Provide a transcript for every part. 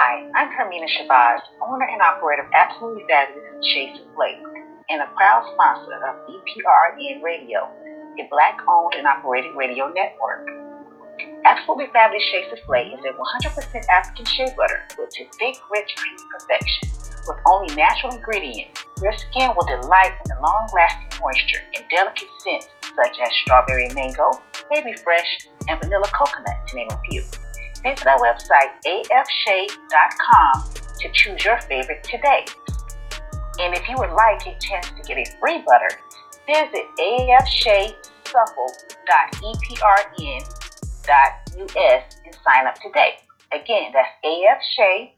Hi, I'm Hermina Shabazz, owner and operator of Absolutely Fabulous Shades of Flavor, and a proud sponsor of EPRN Radio, a Black-owned and operated radio network. Absolutely Fabulous Shades of Flavor is a 100% African shea butter built to thick, rich, creamy perfection. With only natural ingredients, your skin will delight in the long-lasting moisture and delicate scents such as strawberry mango, baby fresh, and vanilla coconut, to name a few. Visit our website, afshade.com, to choose your favorite today. And if you would like a chance to get a free butter, visit afshade.supple.eprn.us and sign up today. Again, that's afshade,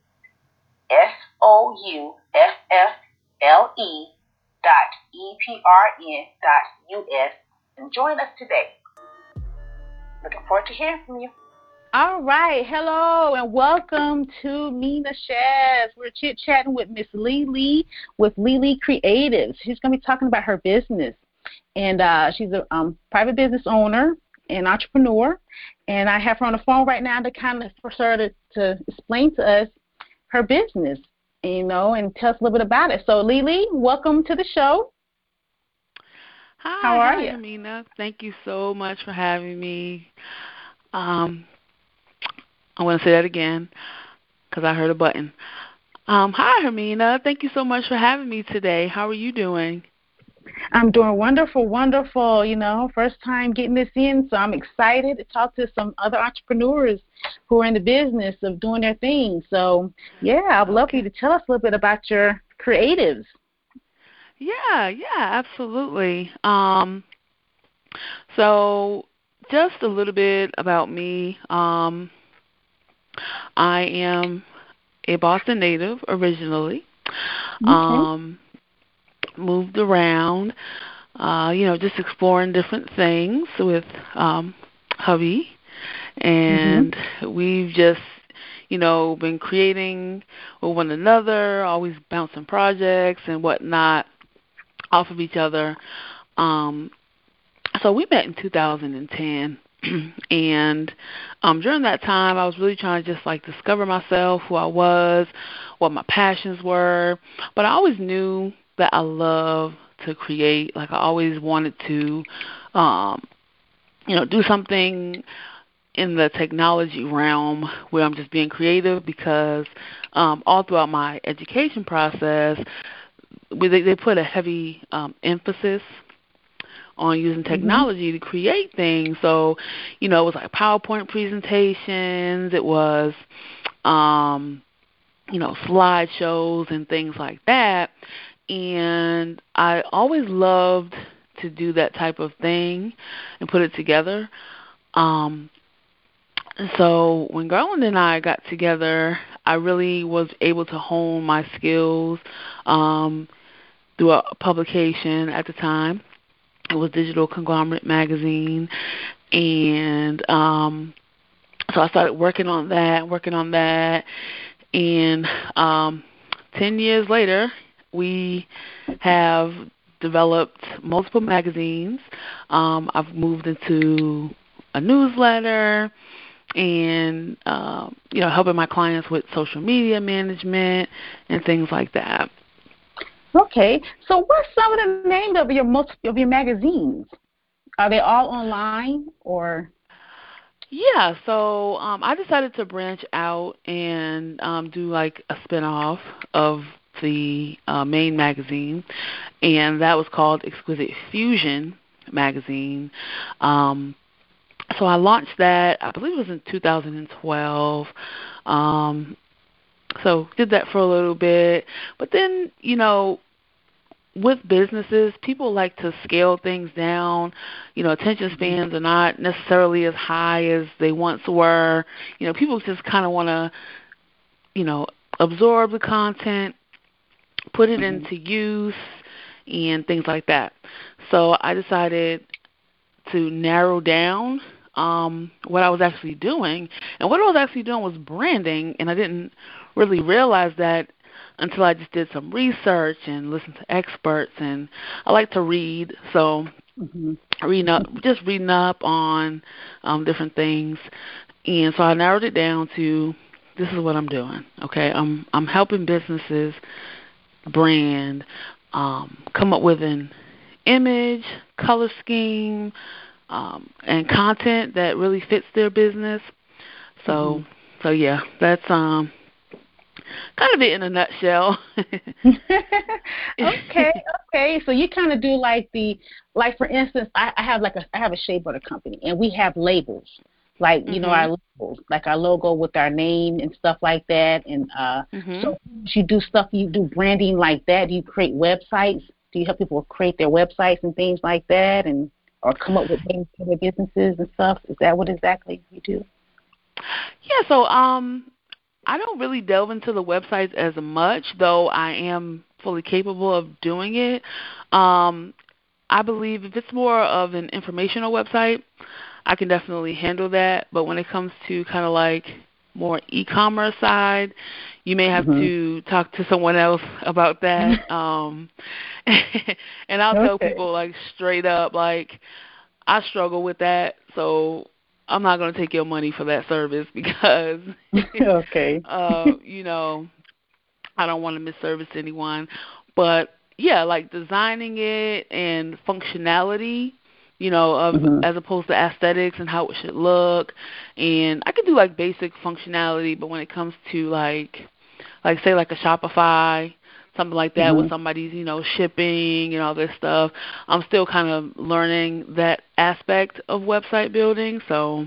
SOUFFLE.eprn.us, and join us today. Looking forward to hearing from you. All right. Hello and welcome to Mina Shaz. We're chit-chatting with Miss Lily with Lily Creatives. She's going to be talking about her business. And she's a private business owner and entrepreneur. And I have her on the phone right now to kind of for her to explain to us her business, and tell us a little bit about it. So, Lily, welcome to the show. Hi. How are you? Hermina. Thank you so much for having me. I want to say that again because I heard a button. Hi, Hermina. Thank you so much for having me today. How are you doing? I'm doing wonderful. First time getting this in, so I'm excited to talk to some other entrepreneurs who are in the business of doing their thing. So, yeah, I'd love for you to tell us a little bit about your creatives. Yeah, absolutely. So just a little bit about me. I am a Boston native originally. Okay. Moved around, just exploring different things with hubby. And we've just, been creating with one another, always bouncing projects and whatnot off of each other. So we met in 2010. And during that time, I was really trying to just discover myself, who I was, what my passions were. But I always knew that I love to create. I always wanted to, do something in the technology realm where I'm just being creative because all throughout my education process, they put a heavy emphasis on using technology to create things. So, it was PowerPoint presentations. It was, slideshows and things like that. And I always loved to do that type of thing and put it together. So when Garland and I got together, I really was able to hone my skills through a publication at the time. It was Digital Conglomerate Magazine, and so I started working on that, and 10 years later, we have developed multiple magazines. I've moved into a newsletter and, helping my clients with social media management and things like that. Okay, so what's some of the names of your magazines? Are they all online or? Yeah, so I decided to branch out and do a spinoff of the main magazine, and that was called Exquisite Fusion Magazine. So I launched that, I believe it was in 2012. So did that for a little bit. But then, with businesses, people like to scale things down. Attention spans are not necessarily as high as they once were. People just kind of want to, absorb the content, put it into use, and things like that. So I decided to narrow down what I was actually doing. And what I was actually doing was branding, and I didn't really realize that until I just did some research and listened to experts. And I like to read, so reading up on different things. And so I narrowed it down to this is what I'm doing. Okay, I'm helping businesses brand, come up with an image, color scheme, and content that really fits their business. So, so yeah, that's kind of it in a nutshell. Okay. So you kind of do like for instance, I have a shea butter company, and we have labels, like our labels, like our logo with our name and stuff like that. And so you do branding like that. Do you create websites? Do you help people create their websites and things like that, and or come up with things for their businesses and stuff? Is that what exactly you do? Yeah. So I don't really delve into the websites as much, though I am fully capable of doing it. I believe if it's more of an informational website, I can definitely handle that. But when it comes to kind of like more e-commerce side, you may have to talk to someone else about that. And I'll tell people like straight up, like I struggle with that, so I'm not going to take your money for that service because, I don't want to misservice anyone. But yeah, like designing it and functionality, as opposed to aesthetics and how it should look. And I can do like basic functionality, but when it comes to like say like a Shopify, something like that with somebody's, shipping and all this stuff, I'm still kind of learning that aspect of website building. So,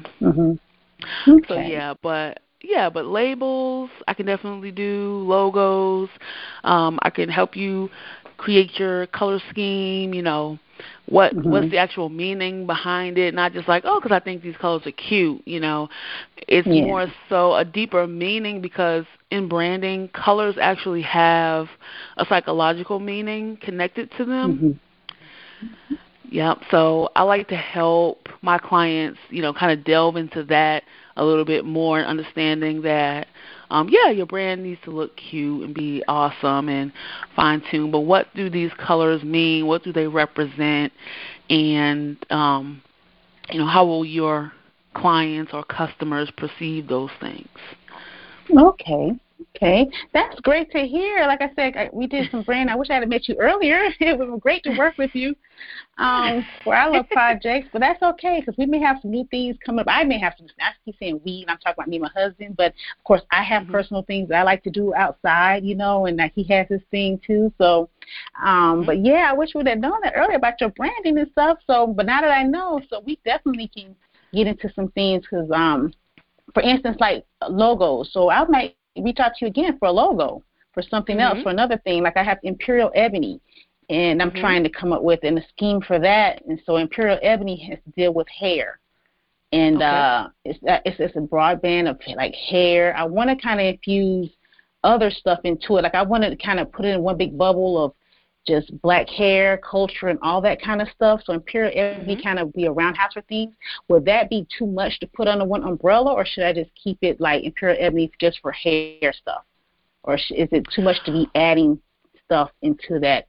but labels, I can definitely do logos. I can help you create your color scheme, what's the actual meaning behind it, not just like, because I think these colors are cute, It's more so a deeper meaning, because in branding, colors actually have a psychological meaning connected to them. Yeah, so I like to help my clients, kind of delve into that a little bit more, and understanding that, your brand needs to look cute and be awesome and fine-tuned, but what do these colors mean? What do they represent? And, how will your clients or customers perceive those things? Okay, that's great to hear. Like I said, we did some brand. I wish I had met you earlier. It was great to work with you for our little projects, but that's okay, because we may have some new things coming up. I may have some. I keep saying we, and I'm talking about me and my husband, but of course I have personal things that I like to do outside, and that he has his thing too. So, but yeah, I wish we would have known that earlier about your branding and stuff. So, but now that I know, so we definitely can get into some things, because for instance, like logos. So I might reach out to you again for a logo, for something else, for another thing. Like I have Imperial Ebony, and I'm trying to come up with a scheme for that. And so Imperial Ebony has to deal with hair. And it's a broad band of like hair. I want to kind of infuse other stuff into it. Like I wanted to kind of put it in one big bubble of just black hair, culture, and all that kind of stuff. So Imperial Ebony kind of be a roundhouse for things. Would that be too much to put under one umbrella, or should I just keep it like Imperial Ebony just for hair stuff? Or is it too much to be adding stuff into that,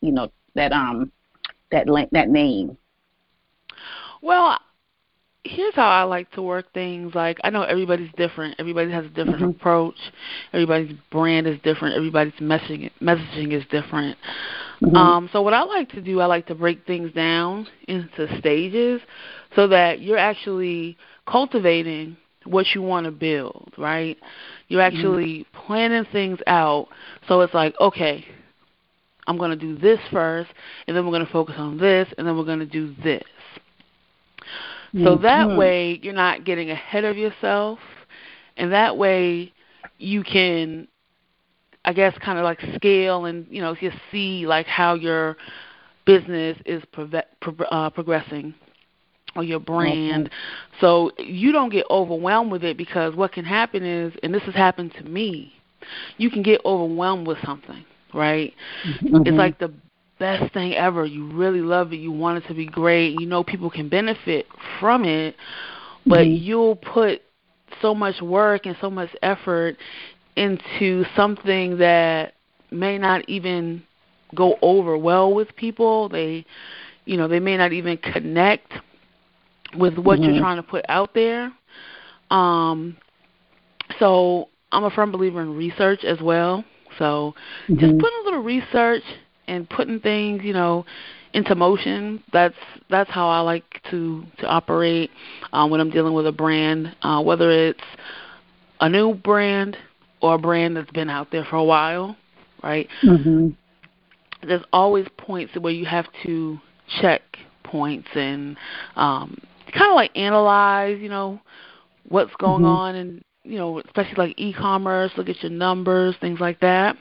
that name? Well, here's how I like to work things. Like, I know everybody's different. Everybody has a different approach. Everybody's brand is different. Everybody's messaging is different. So what I like to do, I like to break things down into stages so that you're actually cultivating what you want to build, right? You're actually planning things out. So it's like, okay, I'm going to do this first, and then we're going to focus on this, and then we're going to do this. So that way you're not getting ahead of yourself, and that way you can, I guess, kind of like scale and, just see like how your business is progressing, or your brand. So you don't get overwhelmed with it, because what can happen is, and this has happened to me, you can get overwhelmed with something, right? It's like the best thing ever. You really love it. You want it to be great. People can benefit from it, but you'll put so much work and so much effort into something that may not even go over well with people. They may not even connect with what you're trying to put out there. So I'm a firm believer in research as well. So just Mm-hmm. putting a little research and putting things, into motion. That's how I like to operate when I'm dealing with a brand, whether it's a new brand or a brand that's been out there for a while, right? Mm-hmm. There's always points where you have to check points and kind of like analyze, what's going Mm-hmm. on, and especially like e-commerce, look at your numbers, things like that.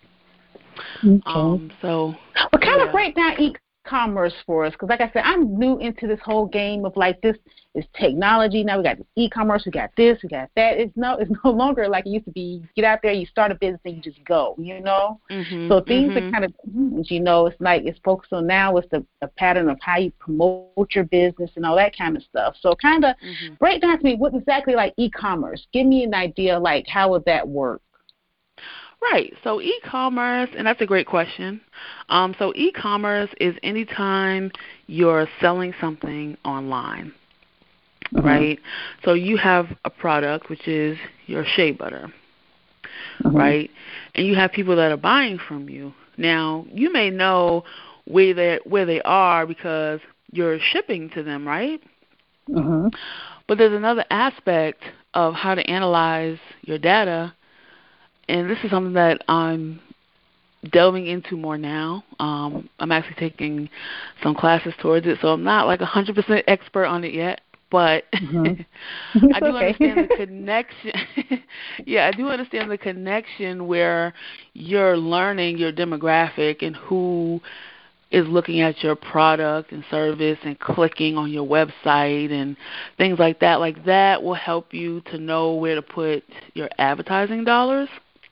Okay. So Well, kind of yeah. break down e-commerce for us, because like I said, I'm new into this whole game of like this is technology. Now we got e-commerce, we got this, we got that. It's no longer like it used to be. You get out there, you start a business, and you just go. Mhm. So things are Mhm. kind of, it's like it's focused on now is the pattern of how you promote your business and all that kind of stuff. So kind of Mhm. break down to me what exactly like e-commerce. Give me an idea like how would that work? Right. So e-commerce, and that's a great question. So e-commerce is anytime you're selling something online, Mm-hmm. right? So you have a product, which is your shea butter, Mm-hmm. right? And you have people that are buying from you. Now, you may know where they are because you're shipping to them, right? Mm-hmm. But there's another aspect of how to analyze your data, and this is something that I'm delving into more now. I'm actually taking some classes towards it, so I'm not like 100% expert on it yet, but Mm-hmm. I It's do okay. understand the connection. Yeah, I do understand the connection where you're learning your demographic and who is looking at your product and service and clicking on your website and things like that. Like that will help you to know where to put your advertising dollars.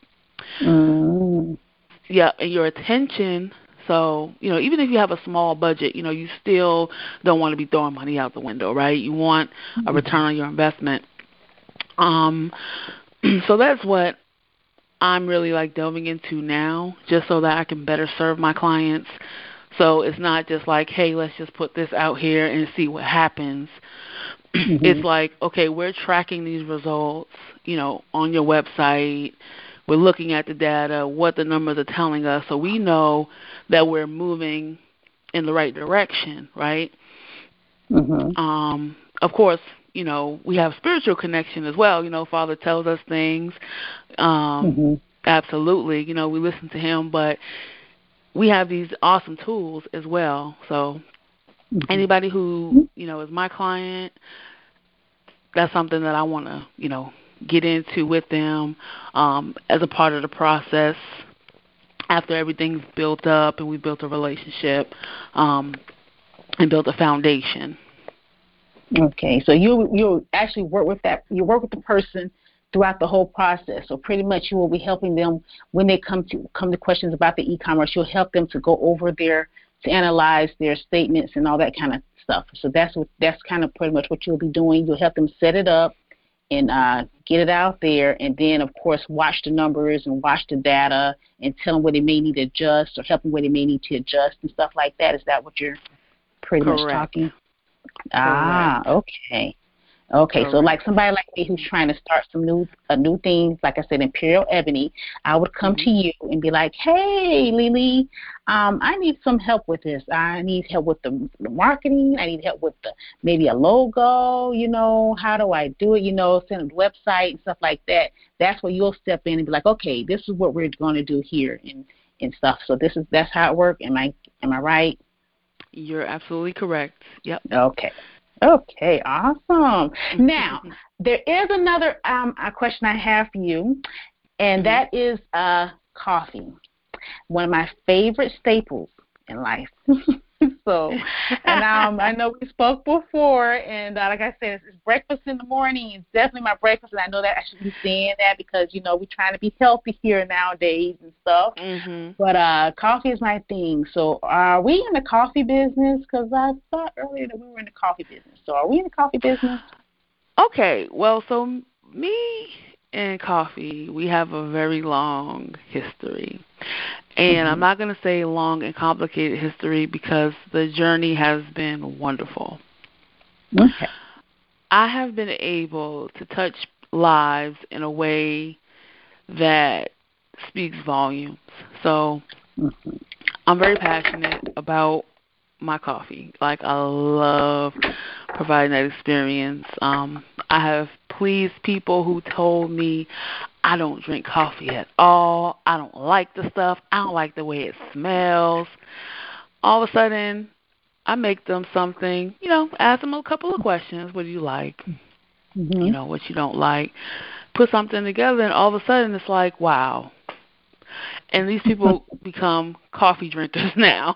Mm-hmm. Yeah, and your attention. So, even if you have a small budget, you still don't want to be throwing money out the window, right? You want a return on your investment. Um, so that's what I'm really like delving into now, just so that I can better serve my clients. So it's not just like, hey, let's just put this out here and see what happens. Mm-hmm. It's like, okay, we're tracking these results, on your website. We're looking at the data, what the numbers are telling us, so we know that we're moving in the right direction, right? Mm-hmm. Of course, we have spiritual connection as well. Father tells us things. Um, Mm-hmm. absolutely, we listen to him, but we have these awesome tools as well. So anybody who, is my client, that's something that I want to, get into with them as a part of the process after everything's built up and we built a relationship and built a foundation. Okay, so you actually work with the person throughout the whole process. So pretty much you will be helping them when they come to questions about the e-commerce. You'll help them to go over to analyze their statements and all that kind of stuff. So that's kind of pretty much what you'll be doing. You'll help them set it up and get it out there, and then of course watch the numbers and watch the data and tell them where they may need to adjust or help them where they may need to adjust and stuff like that. Is that what you're pretty much Correct. talking? Ah, Correct. okay. Okay, so like Correct. somebody like me who's trying to start a new thing, like I said, Imperial Ebony, I would come Mhm. to you and be like, "Hey, Lily, I need some help with this. I need help with the marketing. I need help with maybe a logo. How do I do it? Send a website and stuff like that. That's where you'll step in and be like, okay, this is what we're going to do here and stuff. So that's how it works. Am I right? You're absolutely correct. Yep. Okay. Okay, awesome. Now, there is another a question I have for you, and Mhm. that is coffee, one of my favorite staples in life. So, and I know we spoke before, and like I said, it's breakfast in the morning. It's definitely my breakfast, and I know that I should be saying that because we're trying to be healthy here nowadays and stuff. Mhm. But coffee is my thing. So are we in the coffee business? Because I thought earlier that we were in the coffee business. So are we in the coffee business? Okay. Well, so me and coffee, we have a very long history. And I'm Mm-hmm. not going to say long and complicated history because the journey has been wonderful. Okay. I have been able to touch lives in a way that speaks volumes. So Mhm. I'm very passionate about my coffee. Like, I love providing that experience. I have pleased people who told me I don't drink coffee at all. I don't like the stuff. I don't like the way it smells. All of a sudden, I make them something, ask them a couple of questions. What do you like? Mhm. What you don't like. Put something together, and all of a sudden it's like, wow. And these people become coffee drinkers now.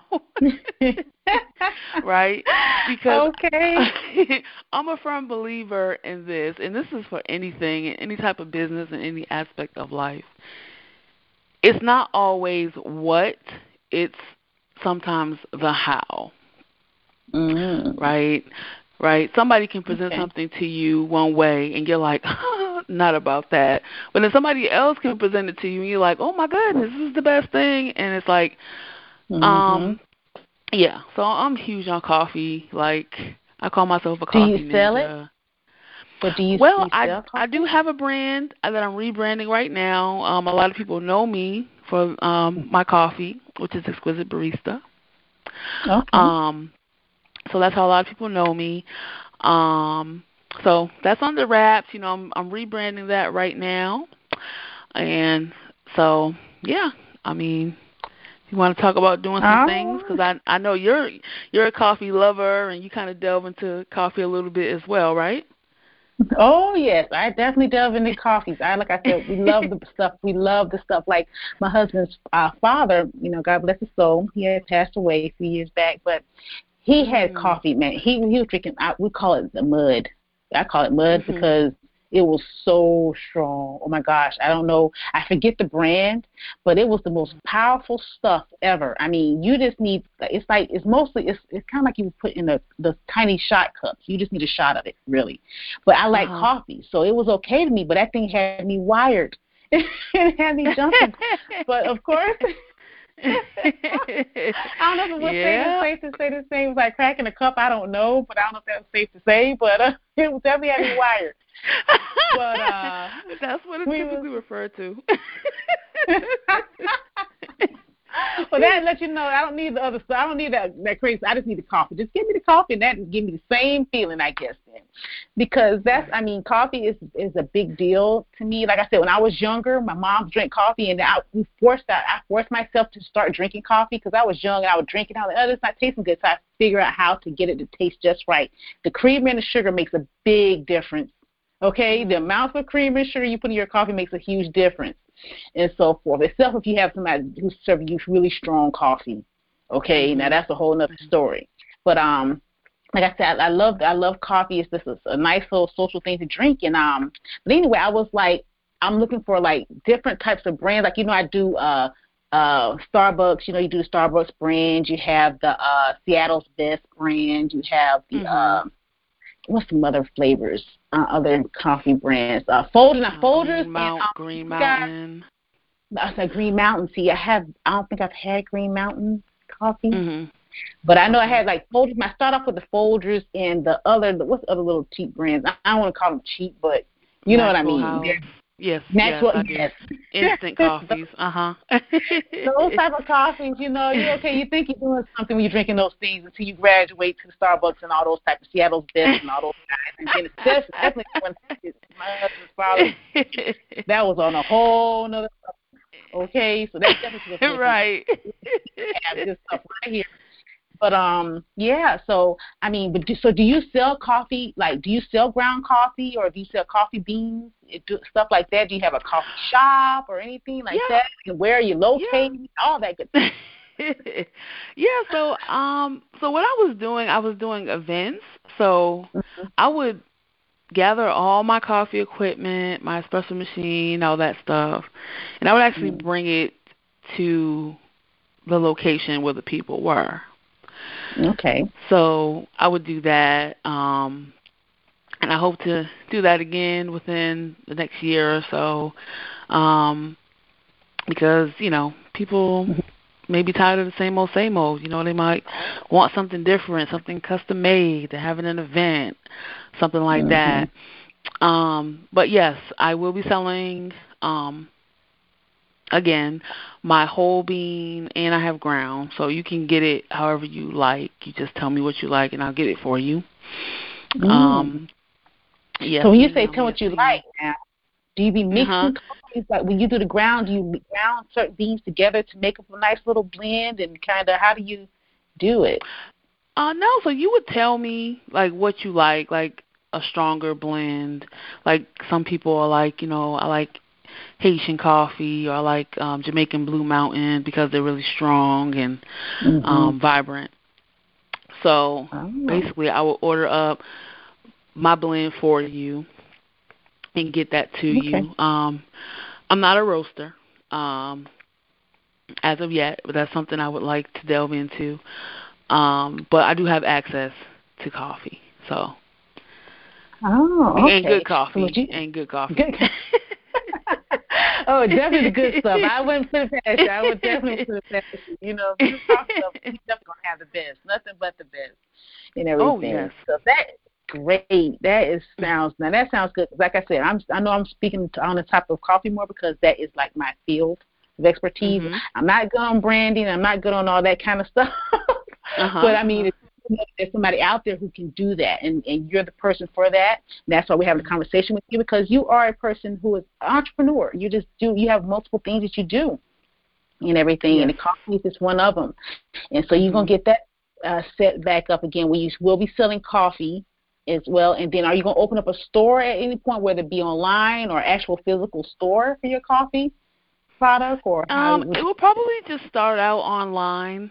Right? Because Okay. I'm a firm believer in this, and this is for anything, any type of business, and any aspect of life. It's not always what, it's sometimes the how. Mm. Right? Right? Somebody can present Okay. something to you one way, and you're like, not about that. But then somebody else can present it to you, and you're like, oh my goodness, this is the best thing. And it's like, Mhm. um, yeah. So I'm huge on coffee. Like, I call myself a Do you coffee sell it? ninja. But do you Well, you I sell I do coffee? have a brand that I'm rebranding right now. A lot of people know me for my coffee, which is Exquisite Barista. Okay. Um, so that's how a lot of people know me. Um, so that's on the wraps. I'm rebranding that right now, and so yeah. I mean, you want to talk about doing some things, Oh. because I know you're a coffee lover, and you kind of delve into coffee a little bit as well, right? Oh yes, I definitely delve into coffees. Like I said, we love the stuff. We love the stuff. Like my husband's father, God bless his soul. He had passed away a few years back, but he had Mm. coffee, man. He was drinking. We call it the mud. I call it mud Mhm. because it was so strong. Oh my gosh, I don't know. I forget the brand, but it was the most powerful stuff ever. I mean, you just need. It's kind of like you put in the tiny shot cups. You just need a shot of it, really. But I Uh like huh. coffee, so it was okay to me. But that thing had me wired. It had me jumping. But of course. I don't know if it was Yeah. safe to say the same. It was like cracking a cup. I don't know, but I don't know if that was safe to say. But it was definitely had me wired. But That's what it's we was. typically referred to. Well, that lets you know I don't need the other stuff. I don't need that crazy. I just need the coffee. Just give me the coffee, and that give me the same feeling, I guess. Then, because Right. coffee is a big deal to me. Like I said, when I was younger, my mom drank coffee, and I forced myself to start drinking coffee because I was young and I would drink it. I was like, oh, it's not tasting good, so I figure out how to get it to taste just right. The cream and the sugar makes a big difference. Okay, the Mm. amount of cream and sugar you put in your coffee makes a huge difference, and so forth. Except if you have somebody who's serving you really strong coffee. Okay, now Mhm. that's a whole other Mhm. story. But like I said, I love coffee. It's just a nice little social thing to drink. And but anyway, I was like, I'm looking for like different types of brands. Like I do Starbucks. You do the Starbucks brand. You have the Seattle's Best brand. You have the Mhm. what's some other flavors? Other coffee brands. Folgers, and Green you got. Mountain. I said Green Mountain. See, I don't think I've had Green Mountain coffee, Mhm. but I know I Okay. had like Folgers. I start off with the Folgers and what's the other little cheap brands? I don't want to call them cheap, but you know what I Maxwell mean. House. They're Yes, yes, natural. I do. Yes. Instant coffees. Uh huh. Those type of coffees, you okay. You think you're doing something when you're drinking those things until you graduate to Starbucks and all those type of Seattle's Best and all those guys. And then definitely when my husband's father, that was on a whole nother. Okay, so that's definitely a different. Right. Have this stuff right here. But yeah. So do you sell coffee? Like, do you sell ground coffee or do you sell coffee beans? Stuff like that. Do you have a coffee shop or anything like Yeah. that? And where are you Yeah. located? All that good stuff. Yeah, so what I was doing events. So I would gather all my coffee equipment, my espresso machine, all that stuff, and I would actually Mm. bring it to the location where the people were. Okay. So I would do that, and I hope to do that again within the next year or so, um, because people may be tired of the same old, same old. They might want something different, something custom made. They're having an event, something like Mm-hmm. that. But yes, I will be selling um, again, my whole bean, and I have ground. So you can get it however you like. You just tell me what you like, and I'll get it for you. Yes, so when you say ma'am. tell Yes, what you ma'am. like now, do you be Uh-huh. mixing coffees? Like when you do the ground, do you ground certain beans together to make up a nice little blend? And kind of how do you do it? No, so you would tell me, like, what you like a stronger blend. Like, some people are like, I like Haitian coffee, or I like Jamaican Blue Mountain because they're really strong and vibrant. So basically, I will order up my blend for you and get that to you. I'm not a roaster as of yet, but that's something I would like to delve into. But I do have access to coffee, so. Okay. And good coffee. So and good coffee. Good. Oh, definitely the good stuff. I wouldn't put it past you. I would definitely put it past you. Good coffee stuff, we definitely gonna have the best. Nothing but the best and everything. Oh, yes. So that's great. That sounds good. Like I said, I know I'm speaking on the type of coffee more because that is like my field of expertise. I'm not good on branding. I'm not good on all that kind of stuff. But I mean, there's somebody out there who can do that, and you're the person for that. And that's why we have a conversation with you, because you are a person who is an entrepreneur. You have multiple things that you do and everything, and the coffee is just one of them. And so you're going to get that set back up again where you will be selling coffee as well. And then are you going to open up a store at any point, whether it be online or actual physical store for your coffee product? Or it will probably just start out online.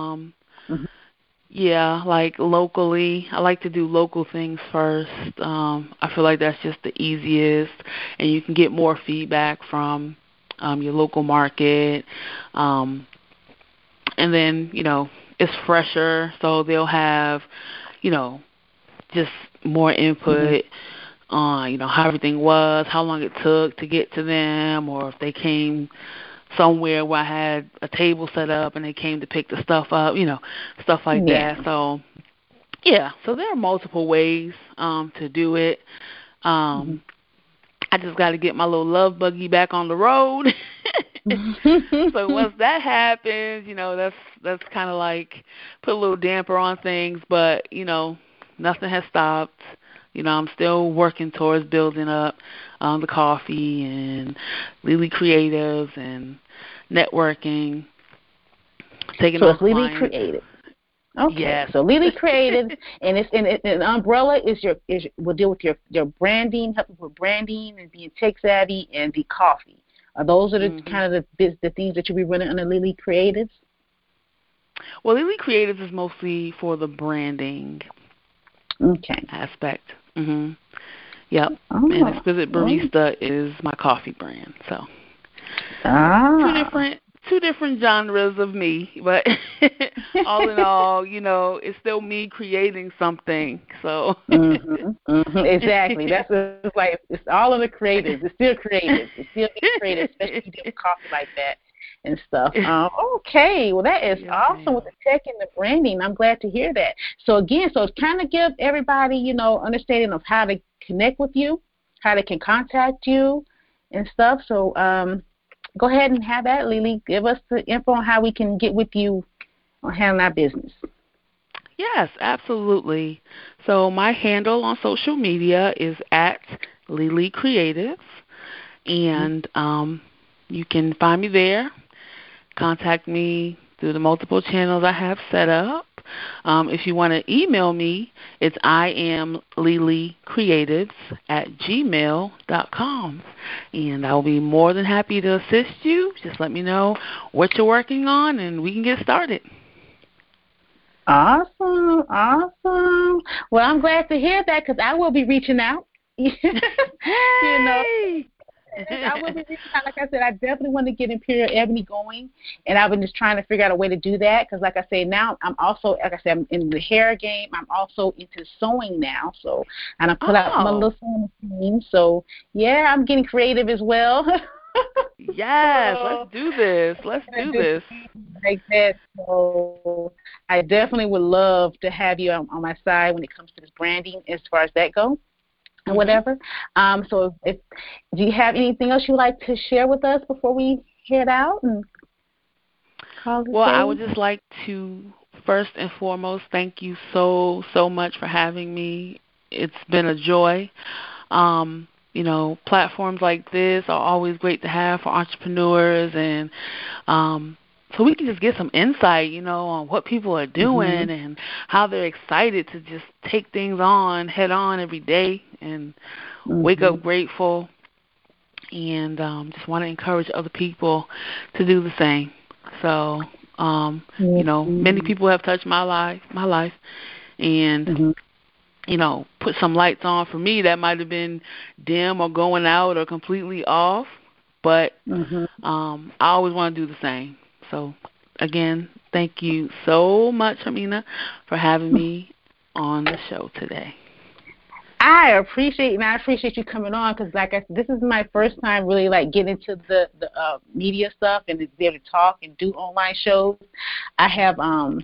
Yeah, like locally. I like to do local things first. I feel like that's just the easiest, and you can get more feedback from your local market. And then, it's fresher, so they'll have, just more input on, how everything was, how long it took to get to them, or if they came somewhere where I had a table set up and they came to pick the stuff up, stuff like that. So, so there are multiple ways to do it. I just got to get my little love buggy back on the road. So once that happens, that's kind of like put a little damper on things, but, nothing has stopped. I'm still working towards building up the coffee and Lily Creatives and networking, taking on Lily clients. Creative. Okay. Yes. So Lily Creative, and it's an umbrella will deal with your branding, help with branding and being tech savvy, and the coffee. Those are the kind of the things that you'll be running under Lily Creatives? Well, Lily Creatives is mostly for the branding aspect. Yep. And Exquisite Barista is my coffee brand. So two different genres of me, but all in all, it's still me creating something. So exactly. That's like it's all of the creatives. It's still creative. It's still creative, especially if you do coffee like that and stuff. Okay, well that is awesome with the tech and the branding. I'm glad to hear that. So again, it's kind of give everybody, understanding of how to connect with you, how they can contact you and stuff. So go ahead and have that, Lily. Give us the info on how we can get with you on handling our business. Yes, absolutely. So my handle on social media is at Lily Creatives, and you can find me there. Contact me through the multiple channels I have set up. If you want to email me, it's iamlilycreatives@gmail.com. And I'll be more than happy to assist you. Just let me know what you're working on, and we can get started. Awesome. Well, I'm glad to hear that because I will be reaching out. I will be reaching out. Like I said, I definitely want to get Imperial Ebony going, and I've been just trying to figure out a way to do that because, like I say, now I'm also, like I said, I'm in the hair game. I'm also into sewing now, and I put out my little sewing machine. So, yeah, I'm getting creative as well. Yes, let's do this. Like that. So I definitely would love to have you on my side when it comes to this branding as far as that goes. And whatever. So do you have anything else you'd like to share with us before we head out and call it Well, day? I would just like to first and foremost thank you so much for having me. It's been a joy. Platforms like this are always great to have for entrepreneurs, and so we can just get some insight, on what people are doing and how they're excited to just take things on head on every day and wake up grateful, and just want to encourage other people to do the same. So, many people have touched my life, and put some lights on for me that might have been dim or going out or completely off, but I always want to do the same. So, again, thank you so much, Hermina, for having me on the show today. I appreciate you coming on because, like I said, this is my first time really getting into the media stuff and to be able to talk and do online shows. I have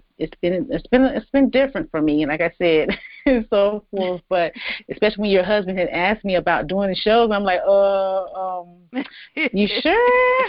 it's been different for me, and like I said, so forth. But especially when your husband had asked me about doing the shows, I'm like, you sure?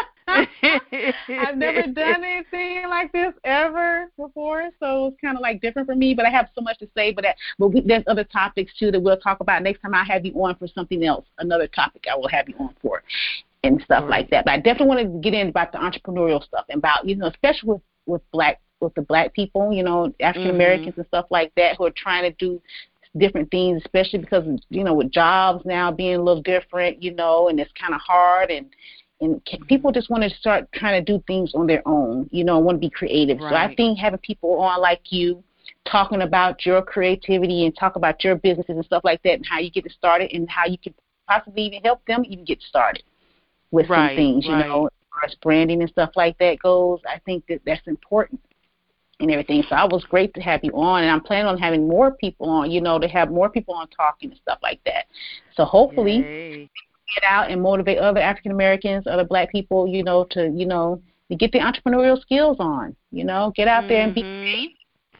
I've never done anything like this ever before, so it's kind of different for me. But I have so much to say. But there's other topics too that we'll talk about next time. I have you on for something else, another topic I will have you on for, and stuff like that. But I definitely want to get in about the entrepreneurial stuff and about especially with the black people, African Americans and stuff like that who are trying to do different things, especially because with jobs now being a little different, and it's kind of hard and people just want to start trying to do things on their own, want to be creative. Right. So I think having people on like you talking about your creativity and talk about your businesses and stuff like that and how you get it started and how you can possibly even help them even get started with some things, as far as branding and stuff like that goes. I think that's important and everything. So it was great to have you on, and I'm planning on having more people on, to have more people on talking and stuff like that. So hopefully get out and motivate other African Americans, other black people, to get the entrepreneurial skills on, get out there and be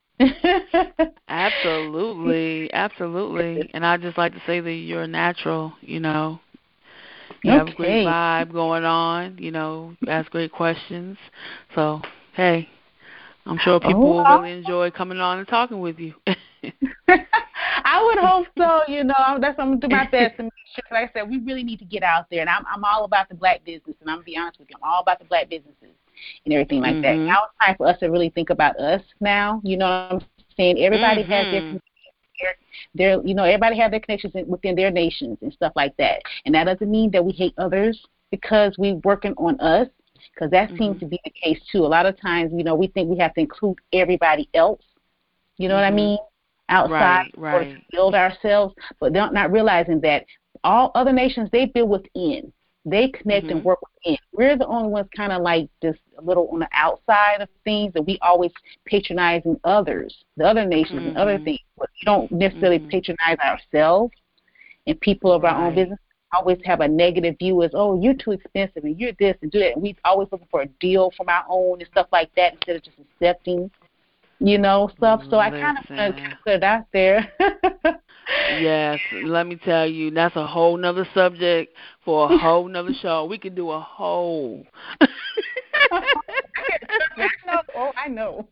Absolutely. And I'd just like to say that you're a natural, You have a great vibe going on, you ask great questions. So, hey, I'm sure people will really enjoy coming on and talking with you. I would hope so. That's what I'm going to do my best to make sure. Like I said, we really need to get out there, and I'm all about the black business. And I'm gonna be honest with you, I'm all about the black businesses and everything like that. Now it's time for us to really think about us. Now, you know what I'm saying? Everybody has everybody have their connections within their nations and stuff like that. And that doesn't mean that we hate others because we're working on us. Because that seems to be the case too. A lot of times, we think we have to include everybody else. You know what I mean? Outside or to build ourselves, but they're not realizing that all other nations, they build within. They connect and work within. We're the only ones kind of like just a little on the outside of things that we always patronizing others, the other nations and other things. But we don't necessarily patronize ourselves and people of our own business. Always have a negative view as, oh, you're too expensive and you're this and do that. And we always looking for a deal from our own and stuff like that instead of just accepting stuff. So I kind of want to put it out there. Yes, let me tell you, that's a whole nother subject for a whole nother show. We could do a whole. I know.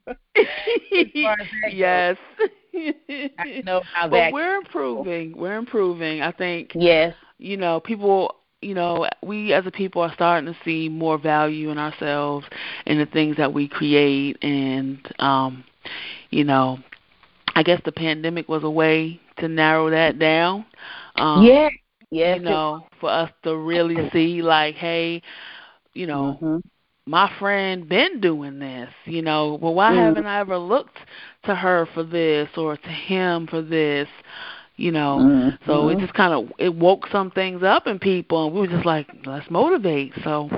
Yes. I know how but we're improving. I think. Yes. People. We as a people are starting to see more value in ourselves and the things that we create, and I guess the pandemic was a way to narrow that down. Yes. For us to really see, hey, my friend been doing this, well, why haven't I ever looked to her for this or to him for this, So it just it woke some things up in people, and we were just like, let's motivate. So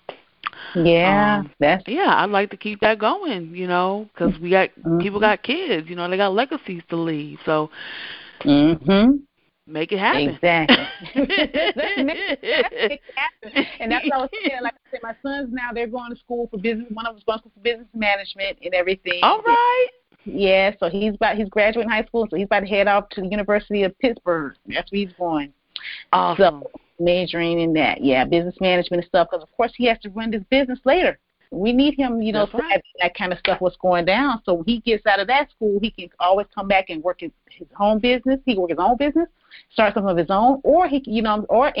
I'd like to keep that going, because we got people got kids, they got legacies to leave. So make it happen. Exactly. Make it happen. And that's what I was saying. Like I said, my sons now, they're going to school for business. One of them's going to school for business management and everything. All right. Yeah, so he's graduating high school, so he's about to head off to the University of Pittsburgh. That's where he's going. Awesome. So, majoring in that. Yeah, business management and stuff, because, of course, he has to run this business later. We need him, you know, That's right. that kind of stuff, what's going down. So when he gets out of that school, he can always come back and work his home business. He can work his own business, start something of his own, or he, you know, or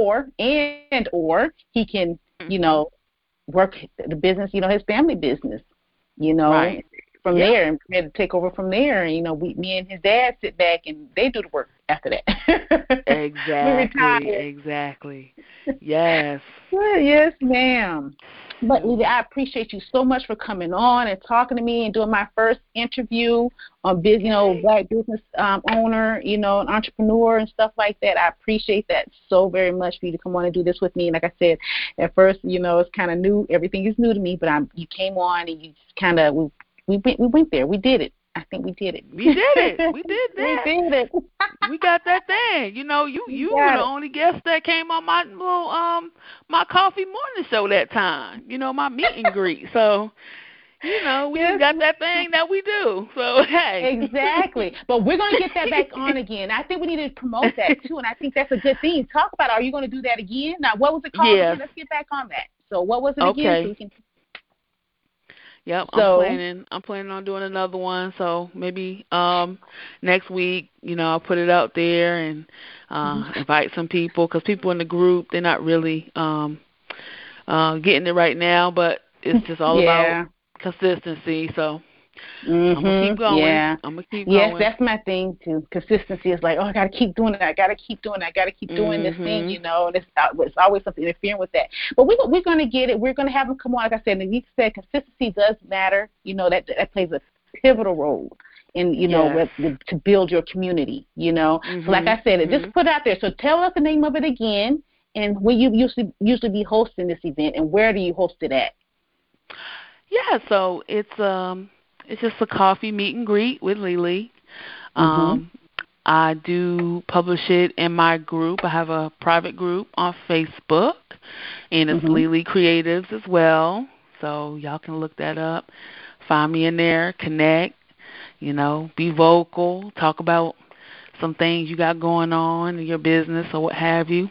he can, you know, work the business, you know, his family business, you know, Right. from there, and prepare to take over from there. And, you know, me and his dad sit back and they do the work after that. Exactly. Yes. Well, yes, ma'am. But Lily, I appreciate you so much for coming on and talking to me and doing my first interview on you know, Black business owner, you know, an entrepreneur and stuff like that. I appreciate that so very much for you to come on and do this with me. And like I said, at first, you know, it's kind of new. Everything is new to me, but you came on and you kind of we went there. We did it. I think we did it. We did it. We did that. We did it. We got that thing. You know, you were the only guest that came on my little my coffee morning show that time. You know, my meet and greet. So, you know, we just got that thing that we do. So hey. Exactly. But we're gonna get that back on again. I think we need to promote that too, and I think that's a good thing. Talk about it. Are you gonna do that again? Now, what was it called again? Let's get back on that. So what was it again? So we can... Yep, I'm planning on doing another one. So maybe next week, you know, I'll put it out there and invite some people, because people in the group, they're not really getting it right now, but it's just all about consistency. So I'm gonna keep going. Yeah. I'm gonna keep going. Yes, that's my thing too. Consistency is like, oh, I gotta keep doing it. I gotta keep doing this thing, you know. And it's always something interfering with that. But we're gonna get it. We're gonna have them come on. Like I said, and you said consistency does matter. You know, that plays a pivotal role in, you know, to build your community. You know, so like I said, just put it out there. So tell us the name of it again, and where you usually be hosting this event, and where do you host it at? Yeah, so it's just a coffee meet and greet with Lily. I do publish it in my group. I have a private group on Facebook, and it's Lily Creatives as well. So y'all can look that up. Find me in there, connect, you know, be vocal, talk about some things you got going on in your business or what have you.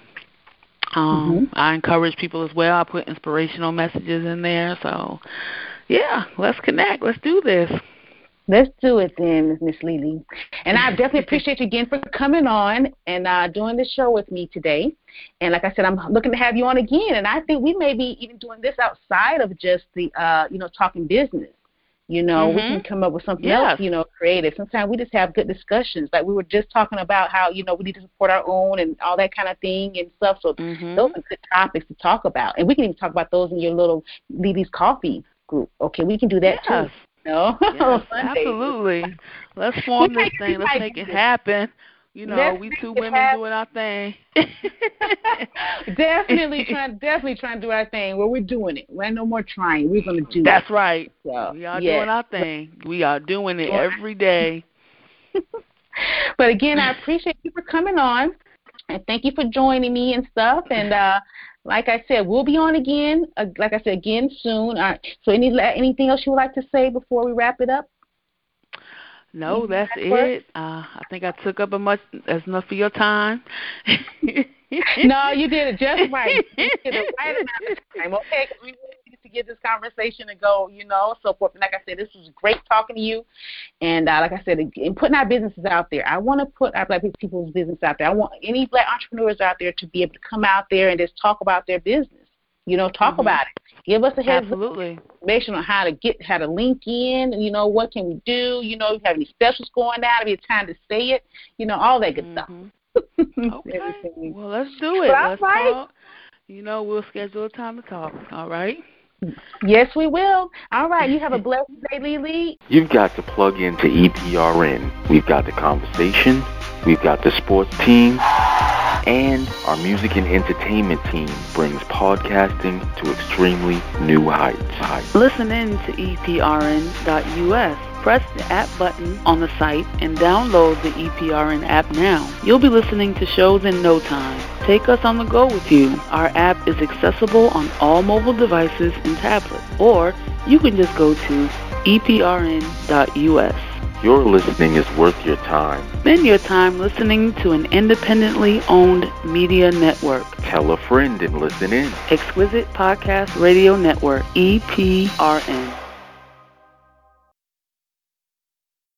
I encourage people as well. I put inspirational messages in there. So, yeah, let's connect. Let's do this. Let's do it then, Miss Lily. And I definitely appreciate you again for coming on and doing this show with me today. And like I said, I'm looking to have you on again. And I think we may be even doing this outside of just the, you know, talking business. You know, we can come up with something else, you know, creative. Sometimes we just have good discussions. Like we were just talking about how, you know, we need to support our own and all that kind of thing and stuff. So those are good topics to talk about. And we can even talk about those in your little Lily's Coffee group. Okay, we can do that too. No? Yes, absolutely. Let's form this thing. Let's make it happen. You know, we two women doing our thing. Definitely trying to do our thing. Well, we're doing it. We're no more trying. We're going to do it. That's right. So, we are doing our thing. We are doing it every day. But again, I appreciate you for coming on, and thank you for joining me and stuff. And like I said, we'll be on again. Like I said, again soon. So anything else you would like to say before we wrap it up? No, that's it. I think I took up enough of your time. No, you did it just right. You did the right amount of time. Okay, because we really need to get this conversation to go, you know, so forth. And like I said, this was great talking to you. And like I said, in putting our businesses out there, I want to put our Black people's business out there. I want any Black entrepreneurs out there to be able to come out there and just talk about their business. You know, talk about it. Give us a heads up information on how to link in. You know, what can we do? You know, if you have any specials going out, if you have time to say it. You know, all that good stuff. Okay. Well, let's do it. Let's talk. You know, we'll schedule a time to talk. All right. Yes, we will. All right. You have a blessed day, Lily. You've got to plug into EPRN. We've got the conversation. We've got the sports team. And our music and entertainment team brings podcasting to extremely new heights. Listen in to EPRN.us. Press the app button on the site and download the EPRN app now. You'll be listening to shows in no time. Take us on the go with you. Our app is accessible on all mobile devices and tablets. Or you can just go to EPRN.us. Your listening is worth your time. Spend your time listening to an independently owned media network. Tell a friend and listen in. Exquisite Podcast Radio Network, EPRN.